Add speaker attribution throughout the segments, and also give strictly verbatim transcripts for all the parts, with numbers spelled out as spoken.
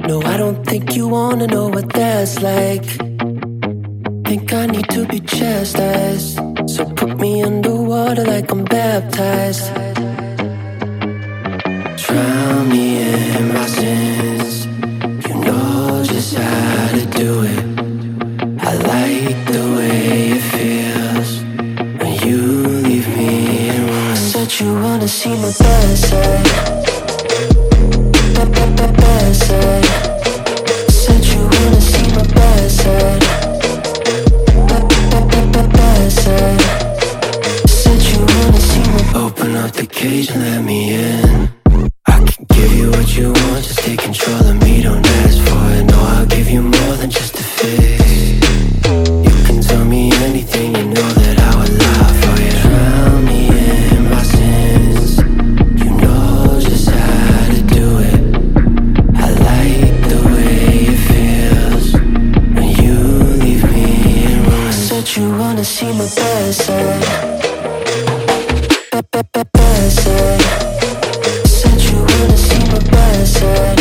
Speaker 1: No, I don't think you wanna know what that's like. Think I need to be chastised, so put me underwater like I'm baptized. Drown me in my sins, you know just how to do it. I like the way it feels when you leave me in ruins. Said you wanna see my bad side, bad side. Said you wanna see my bad side, bad side. Said you wanna see my. Open up the cage and let me in. I can give you what you want, just take control of me, don't ask for it. No, I'll give you more than just a fix. You can tell me anything, you know that I would lie for you. Drown me in my sins, you know just how to do it. I like the way it feels when you leave me in ruins. Said you wanna see my bad side, bad side. Said you wanna see my bad side,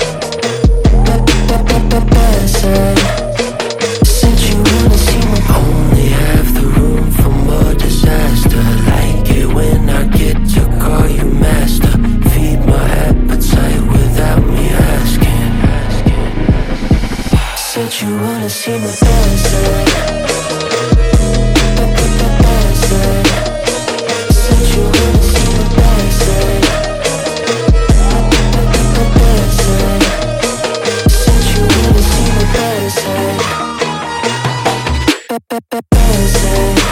Speaker 1: bad side. Said you wanna see my. Only have the room for more disaster. Like it when I get to call you master. Feed my appetite without me asking. Said you wanna see my bad side, bad side. Said you wanna see my bad side, bad side. Said you wanna see my bad side, bad side.